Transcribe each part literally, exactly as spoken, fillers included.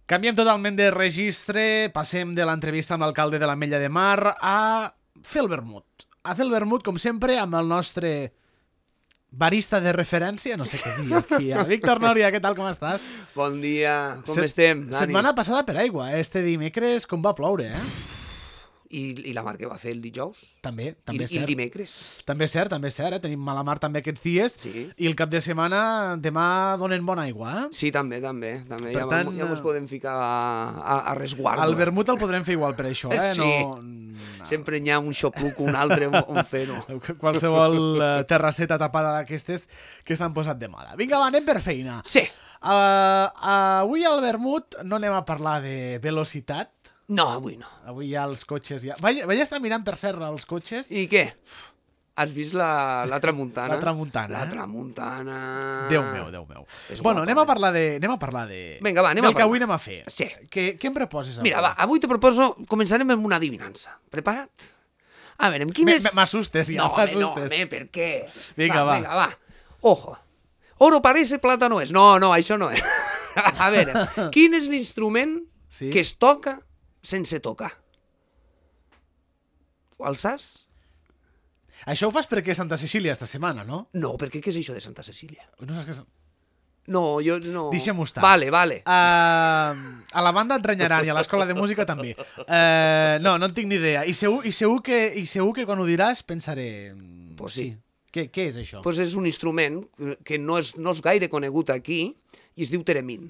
Canviem totalment de registre, passem de l'entrevista amb l'alcalde de l'Ametlla de Mar a fer el vermut. A fer el vermut, com sempre, amb el nostre barista de referència, no sé què dir aquí. Víctor Noria, què tal, com estàs? Bon dia, com Set estem, Dani? Setmana passada per aigua, eh? Este dimecres com va ploure, eh? I, I la mar que va fer el dijous? També, també I, és I el cert. dimecres? També és cert, també és cert, eh? Tenim mala mar també aquests dies. Sí. I el cap de setmana, demà donen bona aigua, eh? Sí, també, també. també. Per Ja, tant, ja ens podem ficar a, a, a resguardo. El vermut el podrem fer igual per això, eh? Sí. No... Sempre n'hi ha un xopuc, un altre, on fer-ho. Qualsevol uh, terrasseta tapada d'aquestes que s'han posat de mala. Vinga, va, anem per feina. Sí. Uh, uh, avui al vermut no anem a parlar de velocitat. No, avui no. Avui ja els cotxes ja... Vaig, vaig estar mirant per serra els cotxes. I què? Has vist la, la tramuntana? La tramuntana, La eh? tramuntana... Déu meu, Déu meu. És Bueno, guapa, anem a eh? parlar de... Anem a parlar de... Vinga, va, anem del a que parlar. avui anem a fer. Sí. Què, què em proposes avui? Mira, va, avui te proposo... Començarem amb una adivinança. Preparat? A veure, amb quines... M'assustes, ja, no, home, no, m'assustes. home, per què? Vinga, va. Vinga, va. Ojo. Oro parece, plata no és. No, no, això no és. A veure, quin és l'instrument Sí? que es toca sense tocar? El saps? Això ho fas perquè és Santa Cecília esta setmana, no? No, perquè què és això de Santa Cecília? No saps què és... No, jo no... Deixem-ho estar. Vale, vale. Uh, a la banda et renyaran i a l'escola de música també. Uh, no, no en tinc ni idea. I segur, i, segur que, I segur que quan ho diràs pensaré... Pues sí. Què, què és això? Pues és un instrument que no és, no és gaire conegut aquí i es diu teremín.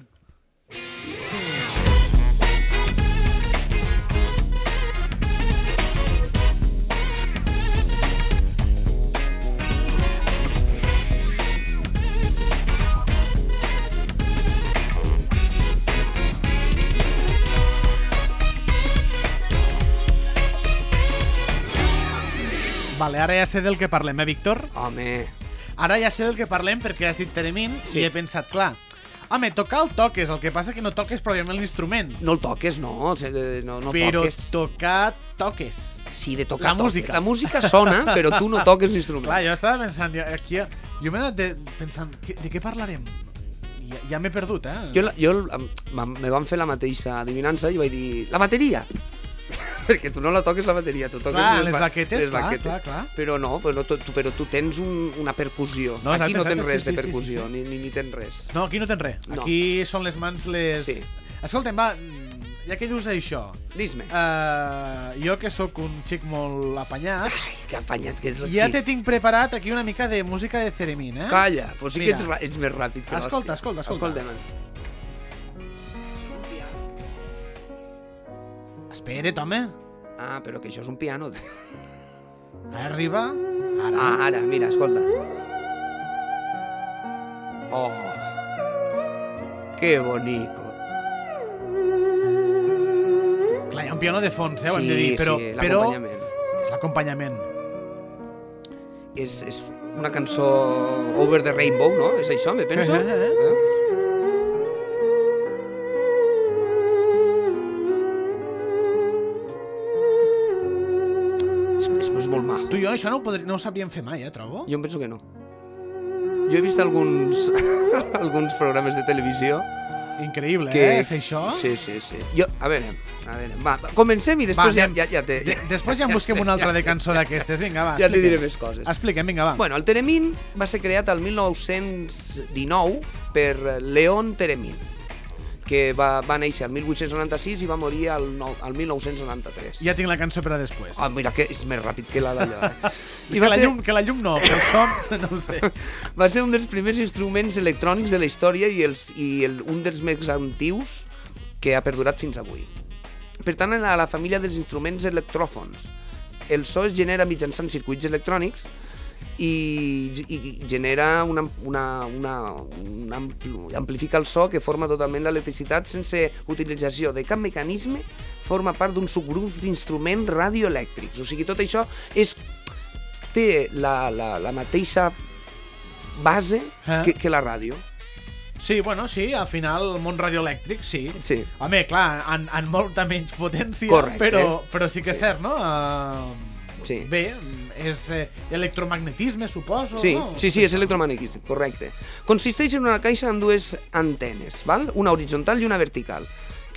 Vale, ara ja sé del que parlem, eh, Víctor? Home... Ara ja sé del que parlem perquè has dit teremín Sí. i he pensat, clar, home, tocar el toques, el que passa que no toques pròpiament l'instrument, No el toques, no. o sigui, No, no però toques. tocar toques. Sí, de tocar La toques. música. La música sona, però tu no toques l'instrument. Clar, jo estava pensant, ja- aquí, jo m'he anat de, pensant, que, de què parlarem? Ja, ja m'he perdut, eh? Jo, la- jo em- em- me van fer la mateixa adivinança i vaig dir, la bateria! Perquè tu no la toques la bateria, tu toques Clar, les, les ba- baquetes, les clar, baquetes. clar, clar. Però no, però, no, tu, tu- però tu tens un, una percussió. No, exacte, Aquí no tens exacte, res sí, de sí, sí, percussió, sí, sí. Ni, ni, ni tens res. No, aquí no tens res. No. Aquí són les mans les... Sí. Escolta'm, va, ja que dius això, Dis-me. uh, jo que sóc un xic molt apanyat, Ai, que apanyat que és el ja xic. te tinc preparat aquí una mica de música de Ceremín, eh? Calla, però sí Mira. que ets, ra- ets més ràpid que Escolta, l'hòstia. escolta, escolta. Escolta'm. Espera't, home. Ah, però que això és un piano. Arriba. Ara. Ah, ara, mira, escolta. Oh, que bonico. Clar, hi ha un piano de fons, eh, ho hem Sí, de dir, però, sí, però l'acompanyament. és l'acompanyament. És, és una cançó Over the Rainbow, no? És això, me penso? Eh, eh, eh. Veus? És, és, és molt maco. Tu i jo això no ho, podri, no ho sabríem fer mai, eh, trobo? Jo em penso que no. Jo he vist alguns, alguns programes de televisió Increïble, que... eh, fer això. Sí, sí, sí. Jo, a veure, a veure, va, va, comencem i després Va, ja, anem. ja, ja te... De, després ja en busquem una altra de cançó d'aquestes. Vinga, va, Ja te diré expliquem. més coses. Expliquem, vinga, va. Bueno, el Teremín va ser creat el mil nou-cents dinou per Leon Teremín, que va, va néixer el mil vuit-cents noranta-sis i va morir el, nou, el mil nou-cents noranta-tres. Ja tinc la cançó per a després. Ah, mira, que és més ràpid que la d'allò. Eh? I que, la llum, que la llum no, però el son, no ho sé. Va ser un dels primers instruments electrònics de la història i, els, i el, un dels més antius que ha perdurat fins avui. Per tant, a la família dels instruments electròfons. El so es genera mitjançant circuits electrònics i, i genera una, una, una, un ampli, amplifica el so que forma totalment l'electricitat sense utilització de cap mecanisme, forma part d'un subgrup d'instruments radioelèctrics. O sigui, tot això és, té la, la, la mateixa base Eh? que, que la ràdio. Sí, bueno, sí, al final el món radioelèctric, sí. Sí. Home, clar, en, en molta menys potència, Correcte. però, però sí que és Sí. cert, no? Uh, Sí. Bé, és eh, electromagnetisme, suposo, Sí, no? sí, sí, és electromagnetisme, correcte. Consisteix en una caixa amb dues antenes, val? Una horitzontal i una vertical,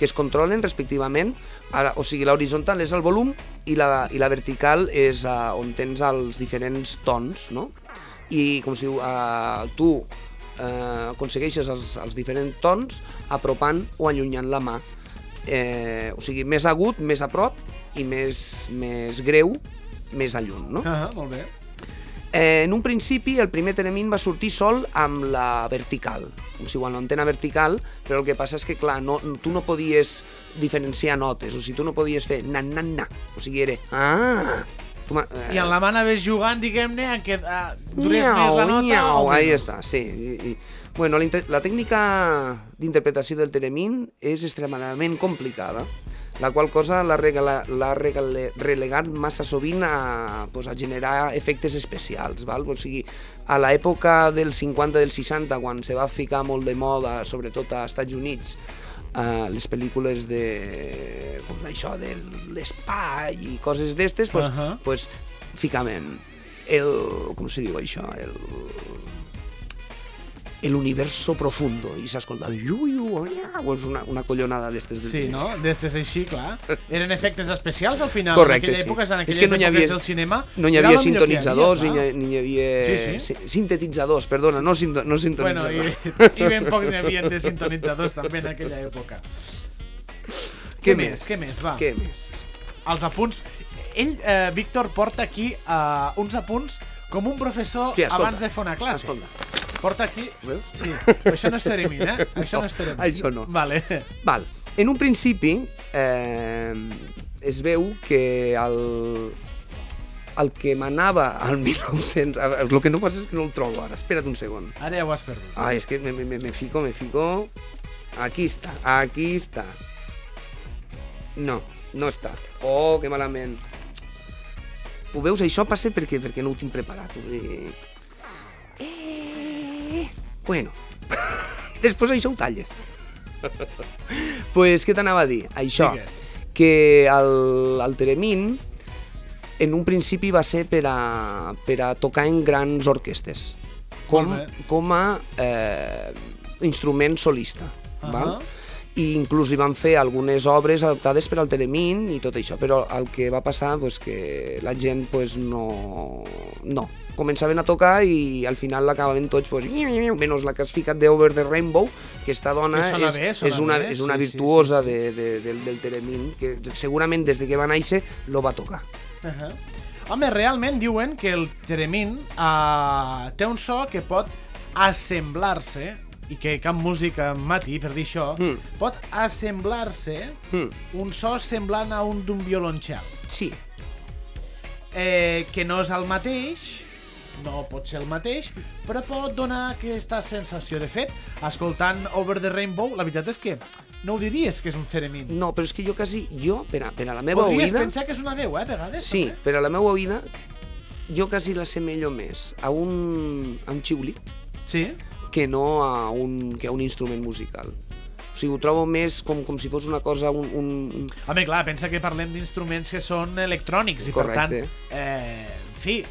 que es controlen respectivament. Ara, o sigui, l'horitzontal és el volum i la, i la vertical és uh, on tens els diferents tons, no? I com si uh, tu uh, aconsegueixes els, els diferents tons apropant o allunyant la mà. Eh, o sigui, més agut, més a prop i més, més greu, més a lluny, no? Ah, molt bé. Eh, en un principi, el primer Theremin va sortir sol amb la vertical, com si igual l'antena vertical, però el que passa és que, clar, no, tu no podies diferenciar notes, o sigui, tu no podies fer na, na, na, o sigui, era ah... Tu, eh, I en la mà anaves jugant, diguem-ne, en què uh, durés més la nota... Miau, o... ahí està, sí. I, i, bueno, la, la tècnica d'interpretació del Theremin és extremadament complicada, la qual cosa l'ha relegat massa sovint a, pues, a generar efectes especials. Val? O sigui, a l'època dels cinquanta, dels seixanta, quan se va ficar molt de moda, sobretot als Estats Units, uh, les pel·lícules de, pues, això, de l'espai i coses d'estes, pues, uh -huh. pues, ficaven el... com se diu això? El... el universo profundo, i s'escolta és una, una collonada d'estes. Sí, no? D'estes així, clar. Eren efectes especials al final. Correcte, en aquella època, sí. En aquelles És que no hi havia, del cinema, no hi havia sintonitzadors, hi havia, ni hi havia... Sí, sí. Sintetitzadors, perdona, no, sinto, no sintonitzadors. Bueno, i, i ben pocs n'hi havia de sintonitzadors també en aquella època. Què, què més? Què més, va? Què més? Els apunts... Ell, eh, Víctor, porta aquí eh, uns apunts com un professor sí, abans de fer una classe. Escolta. Porta aquí... Veus? Sí. Això no és Theremin, eh? Això no, no és Theremin. Això no. Vale. Val. En un principi, eh, es veu que el, el que manava al mil nou-cents... El que no passa és que no el trobo ara. Espera't un segon. Ara ja ho has perdut. Ah, és que me, me, me fico, me fico... Aquí està, aquí està. No, no està. Oh, que malament. Ho veus? Això passa perquè, perquè no ho tinc preparat. Eh... Eh... Bueno, després això ho talles. Pues, què t'anava a dir? Això, Digues. que el, el Theremin en un principi va ser per a, per a tocar en grans orquestes, com, com a eh, instrument solista. Uh -huh. Val? I inclús li van fer algunes obres adaptades per al Theremin i tot això, però el que va passar pues, que la gent pues, no... no. Començaven a tocar i al final l'acabaven tots pues, menys la que has ficat d'Over the Rainbow, que esta dona que és, bé, és, una, bé. és una sí, virtuosa sí, sí, sí. De, de, del, del Theremin, que segurament des de que va néixer lo va tocar. Uh -huh. Home, realment diuen que el Theremin uh, té un so que pot assemblar-se, i que cap música mati per dir això, mm. pot assemblar-se mm. un so semblant a un d'un violoncel. Sí. Eh, que no és el mateix, no pot ser el mateix, però pot donar aquesta sensació. De fet, escoltant Over the Rainbow, la veritat és que no ho diries que és un Theremin. No, però és que jo quasi, jo, per a, per a la meva Podries oïda... pensar que és una veu, eh, a vegades. Sí, també. per a la meva oïda, jo quasi l'assemello més a un, a un xiulit sí? que no a un, que a un instrument musical. O sigui, ho trobo més com, com si fos una cosa... Un, un... Home, clar, pensa que parlem d'instruments que són electrònics i, Correcte. per tant, eh, en fi,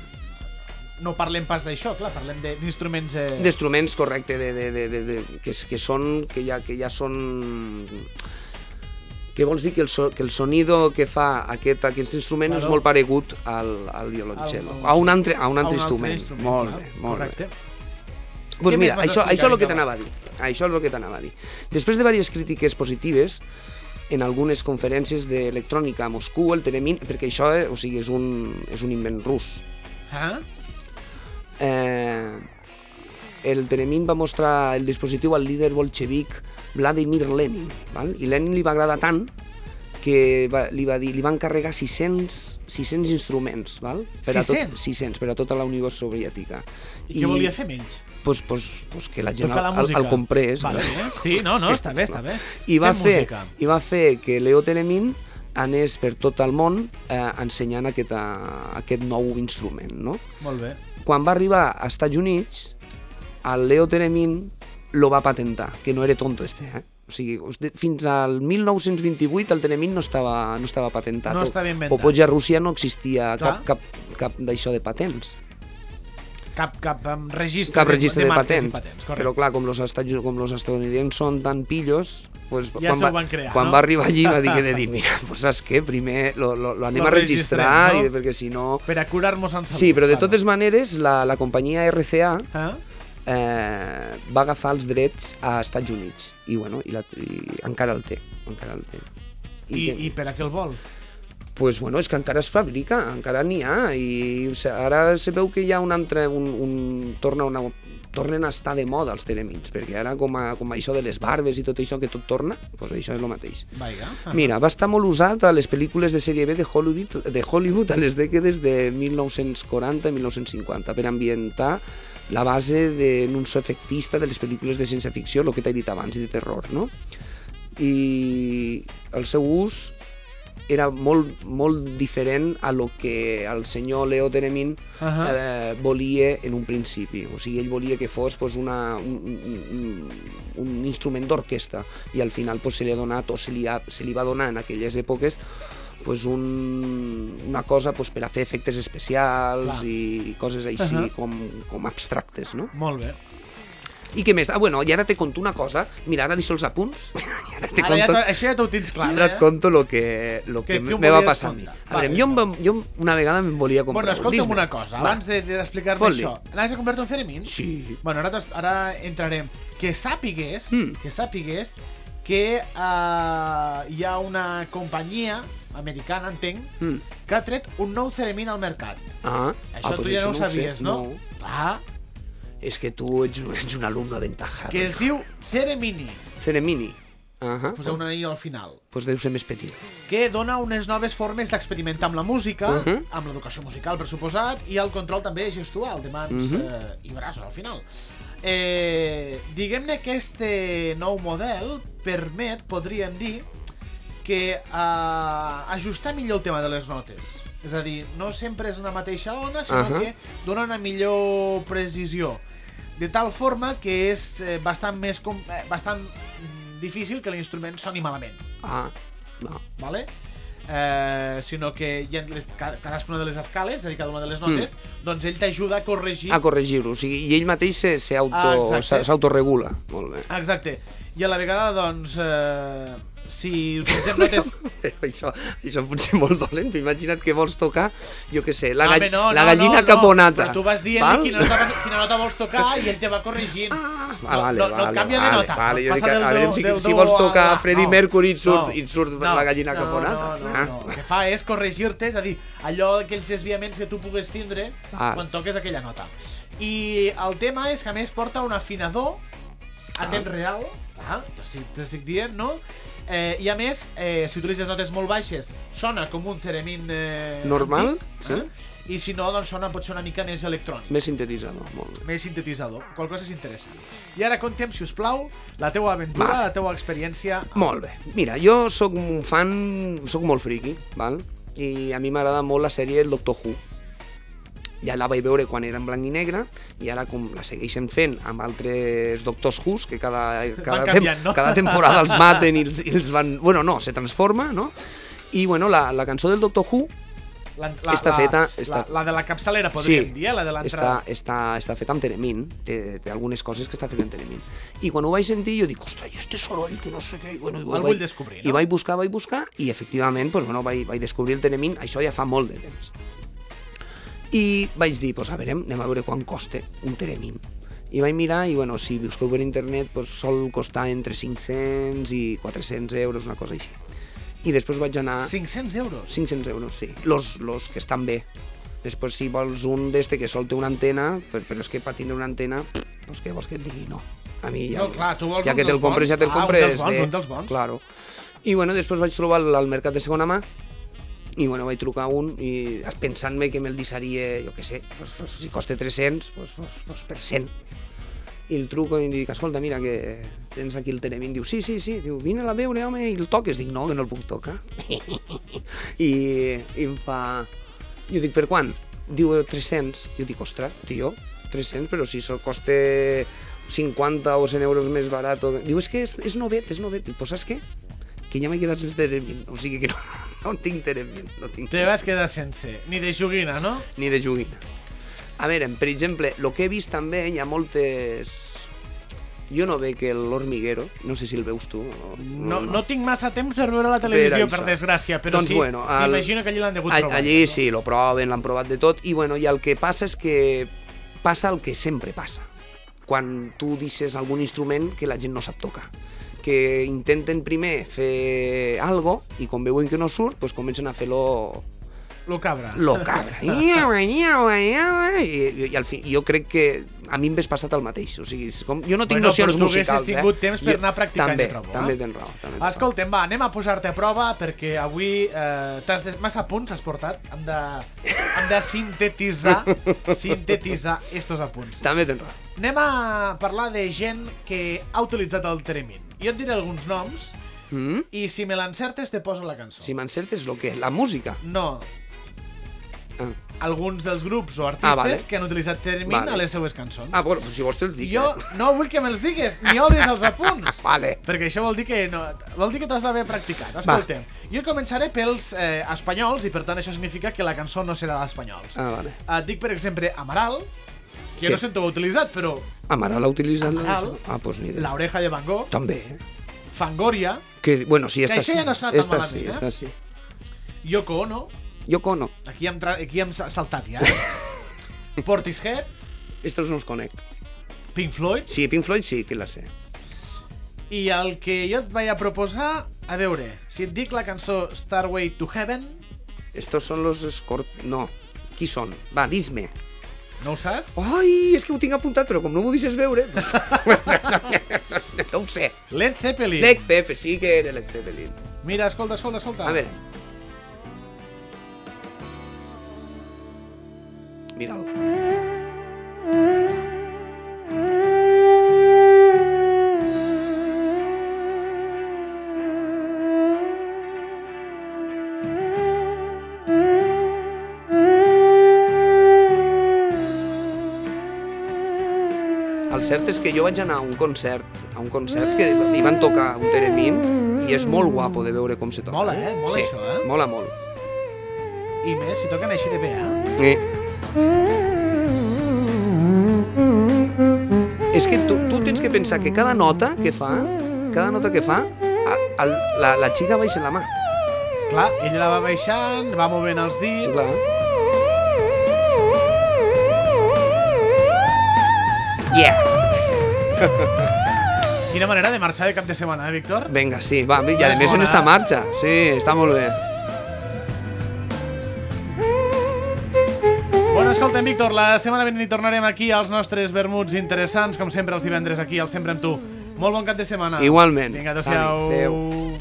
no parlem pas d'això, clar, parlem d'instruments... Eh... D'instruments, correcte, de, de, de, de, de, que, que són... que ja, que ja són... Què vols dir? Que el, so, que el sonido que fa aquest, aquest instrument claro. És molt paregut al, al violoncel. A un altre, a un altre, a un instrument. altre instrument. Molt clar. bé, molt Correcte. bé. Pues mira, això, això és el que t'anava a dir. Això és el que t'anava a dir. Després de diverses crítiques positives, en algunes conferències d'electrònica a Moscou, el Theremin, perquè això eh, o sigui, és, un, és un invent rus. Ah? Eh, el Theremin va mostrar el dispositiu al líder bolxevic Vladimir Lenin, val? I Lenin li va agradar tant que va, li va dir, li van encarregar sis-cents instruments, val? Per sis-cents? A tot, sis-cents, per a tota la Unió Soviètica. I, I què volia fer menys? Pues, pues, pues que la gent la el, el comprés. Vale, eh? Sí, no, no, està bé, està bé. I va, fer, I va fer que Leo Theremin anés per tot el món eh, ensenyant aquest, uh, aquest nou instrument, no? Molt bé. Quan va arribar als Estats Units, el Leo Theremin lo va patentar, que no era tonto este, eh? O sigui, fins al mil nou-cents vint-i-vuit el Theremin no estava, no estava patentat. No estava inventat. O potser a Rússia no existia Clar. cap, cap, cap d'això de patents. cap, cap um, registre, cap registre de, de, de patents. i patents. Però clar, com els estats, com els estadounidencs són tan pillos, pues, ja quan, se ho va, van crear, quan no? va arribar allí va dir que de dir, mira, pues saps què? Primer lo, lo, lo anem Lo a registrar, registrem, no? i, perquè si no... Per a curar-nos en salut. Sí, però de claro. totes maneres, la, la companyia R C A Eh? eh, va agafar els drets a Estats Units i, bueno, i, la, i encara el té. Encara el té. I, que- I per a què el vol? pues, bueno, és que encara es fabrica, encara n'hi ha, i o sigui, ara se veu que hi ha un altre, un, un, torna una, tornen a estar de moda els telemins, perquè ara com, a, com això de les barbes i tot això que tot torna, pues això és el mateix. Vaiga. Mira, va estar molt usat a les pel·lícules de sèrie B de Hollywood, de Hollywood a les dècades de mil nou-cents quaranta i mil nou-cents cinquanta per ambientar la base d'un so efectista de les pel·lícules de ciència-ficció, el que t'he dit abans, i de terror, no? I el seu ús era molt, molt diferent a lo que el senyor Leo Theremin Uh -huh. eh, volia en un principi. O sigui, ell volia que fos pues, una, un, un, un instrument d'orquestra i al final pues, se li ha donat o se li, ha, se li va donar en aquelles èpoques pues, un, una cosa pues, per a fer efectes especials Clar. i coses així Uh -huh. com, com abstractes, no? Molt bé. I què més? Ah, bueno, i ara te conto una cosa. Mira, ara deixo els apunts. I ara te Ara ja conto... to, això ja t'ho tens clar, I ara et eh? conto lo que, lo Que que tu me va volies passar a mi. contar. A veure, Vale. jo, em va- jo una vegada em volia comprar Bueno, un escolta'm Discman. una cosa, Va. abans de- d'explicar-me Fot-li. això. Anaves a comprar-te un Theremin? Sí. Bueno, ara, t'es- ara entrarem. Que sàpigues, Mm. que sàpigues que uh, hi ha una companyia americana, entenc, Mm. que ha tret un nou Theremin al mercat. Ah, Això ah, tu pues ja no ho sé. sabies, no? No. Ah, És que tu ets, ets un alumne aventajado. que es diu Theremini. Ceremini. Ahà. Poseu una i al final. Pues deu ser més petit. Que dona unes noves formes d'experimentar amb la música, Uh -huh. amb l'educació musical, per suposat, i el control també gestual, de mans Uh -huh. eh, i braços, al final. Eh, Diguem-ne que este nou model permet, podríem dir, que eh, ajustar millor el tema de les notes. És a dir, no sempre és una mateixa ona, sinó Uh -huh. que dona una millor precisió. De tal forma que és eh, bastant més com, eh, bastant mm, difícil que l'instrument soni malament. Ah, no. Vale? Eh, sinó que hi ha les, ca- cadascuna de les escales, és a dir, cada una de les notes, mm. doncs ell t'ajuda a corregir... A corregir-ho. O sigui, i ell mateix se- se auto- Ah, exacte. s'a- s'autoregula. Molt bé. Exacte. I a la vegada, doncs, eh, si utilitzem notes... Però això, això pot ser molt dolent. Imagina't que vols tocar, jo què sé, la, Ah, gall bé, no, la no, gallina no, caponata. Però tu vas dient Val? quina nota, quina nota vols tocar i ell te va corregint. Ah, no, vale, no, no vale, et canvia vale, de nota. Vale, no jo et dic, passa del a veure, do- si, del si do vols a tocar la- Freddie no, Mercury et surt, no, i et surt no, la gallina no, caponata. No, no, Ah. no. El que fa és corregir-te, és a dir, allò, aquells desviaments que tu pugues tindre Ah. quan toques aquella nota. I el tema és que, a més, porta un afinador a Ah. temps real, ah, t'estic dient, no? Eh, I a més, eh, si utilitzes notes molt baixes, sona com un Theremin eh, Normal, antic, sí. eh? I si no, doncs sona, pot ser una mica més electrònic, Més sintetitzador, molt bé. més sintetitzador, qual cosa és interessant. I ara contem, si us plau, la teua aventura, Va. la teua experiència. Molt bé. Mira, jo sóc un fan, sóc molt friki, val? I a mi m'agrada molt la sèrie El Doctor Who. Ja la vaig veure quan era en blanc i negre i ara com la segueixen fent amb altres Doctors Who's que cada, cada, canviant, no? cada temporada els maten i els, i els van... Bueno, no, se transforma, no? I bueno, la, la cançó del Doctor Who La, Està la, feta, La, està- la de la capçalera, podríem Sí, dir, eh? La de està, l'entrada. està, està feta amb Theremin, té, té algunes coses que està feta amb Theremin. I quan ho vaig sentir jo dic, ostres, i este soroll que no sé què... I, bueno, i El vaig, vull descobrir, no? I vaig buscar, vaig buscar, i efectivament pues, bueno, vaig, vaig descobrir el Theremin, això ja fa molt de temps. I vaig dir, pues, a veure, anem a veure quan costa un Theremin. I vaig mirar, i bueno, si busqueu per internet, pues, sol costar entre cinc-cents i quatre-cents euros, una cosa així. I després vaig anar... cinc-cents euros? cinc-cents euros, sí. Los, los que estan bé. Després, si vols un d'este que sol té una antena, pues, però és que per tindre una antena, pues, què vols que et digui? No. A mi ja... No, clar, tu vols ja un que dels te'l compres, bons. ja te'l Clar, un compres. dels bons, bé. un dels bons. Claro. I bueno, després vaig trobar al, al mercat de segona mà, i bueno, vaig trucar un, i pensant-me que me'l deixaria, jo què sé, pues, pues, si costa tres-cents, pues, pues, pues per cent. I el truco i dic, escolta, mira, que tens aquí el Theremin. Diu, sí, sí, sí. Diu, vine a veure, home, i el toques. Dic, no, que no el puc tocar. I, I em fa... Jo dic, per quan? Diu, tres-cents. Jo dic, ostres, tio, tres-cents, però si sol costa cinquanta o cent euros més barat. O... Diu, és que és, és novet, és novet. Dic, pues saps què? Que ja m'he quedat sense Theremin. O sigui que no, no tinc Theremin. No tinc Te vas quedar sense. Ni de joguina, no? ni de joguina. A veure, per exemple, el que he vist també, hi ha moltes... Jo no veig l'Hormiguero, no sé si el veus tu. O... No, no tinc massa temps per veure la televisió, per, per desgràcia, però doncs, sí, bueno, el... imagino que allí l'han degut trobar. Allí no? Sí, lo proven, l'han provat de tot, i, bueno, i el que passa és que passa el que sempre passa. Quan tu deixes algun instrument que la gent no sap tocar. Que intenten primer fer algo i quan veuen que no surt, pues comencen a fer-lo... Lo cabra. Lo cabra. I, i, i al fi, jo crec que a mi em ves passat el mateix. O sigui, com, jo no tinc bueno, nocions musicals, eh? Però tu haguessis tingut temps per jo, anar practicant, també, jo trobo. També eh? tens raó. També Escolta'm, va, anem a posar-te a prova perquè avui eh, t'has de... massa punts has portat. Hem de, hem de sintetitzar, sintetitzar estos apunts. També tens raó. Anem a parlar de gent que ha utilitzat el Theremin. Jo et diré alguns noms mm? i si me l'encertes te poso la cançó. Si m'encertes el què? La música? No. Ah. Alguns dels grups o artistes ah, vale. que han utilitzat Theremin vale. a les seues cançons. Ah, bueno, si vols te'ls dic. Jo eh? no vull que me'ls digues, ni obris els apunts. Vale. Perquè això vol dir que no, vol dir que t'has d'haver practicat. Escolta'm, Va. jo començaré pels eh, espanyols i per tant això significa que la cançó no serà d'espanyols. Ah, vale. Et dic, per exemple, Amaral, que jo no sé on ho ha utilitzat, però... Amaral ha utilitzat... Amaral, ah, pues ni idea. La Oreja de Van Gogh. També. Fangoria. Que, bueno, sí, esta això sí. ja no s'ha tan esta malament, sí, eh? esta sí. Yoko Ono. Yoko Ono. Aquí hem, tra... Aquí hem saltat ja. Eh? Portishead. Estos no els conec. Pink Floyd. Sí, Pink Floyd sí que la sé. I el que jo et vaig a proposar, a veure, si et dic la cançó Starway to Heaven... Estos son los Scorp... No. Qui són? Va, dis-me. No ho saps? Ai, és que ho tinc apuntat, però com no m'ho deixes veure... no ho sé. Led Zeppelin. Led Zeppelin, sí que era Led Zeppelin. Mira, escolta, escolta, escolta. A veure. Mira'l. El cert és que jo vaig anar a un concert, a un concert que hi van tocar un Theremin i és molt guapo de veure com se toca. Mola, eh? Mola sí, això, eh? Mola molt. I més, si toquen així de bé, eh? Sí. És que tu, tu tens que pensar que cada nota que fa, cada nota que fa, a, a, la, la xica baixa la mà. Clar, ella la va baixant, va movent els dits... Clar. Yeah! Quina manera de marxar de cap de setmana, eh, Víctor? Vinga, sí, va, i a més en esta marxa. Sí, està molt bé. Bueno, escolta'm, Víctor, la setmana vinent hi tornarem aquí als nostres vermuts interessants, com sempre els divendres aquí al Sempre amb tu. Molt bon cap de setmana. Igualment. Vinga, adéu-siau. Adéu.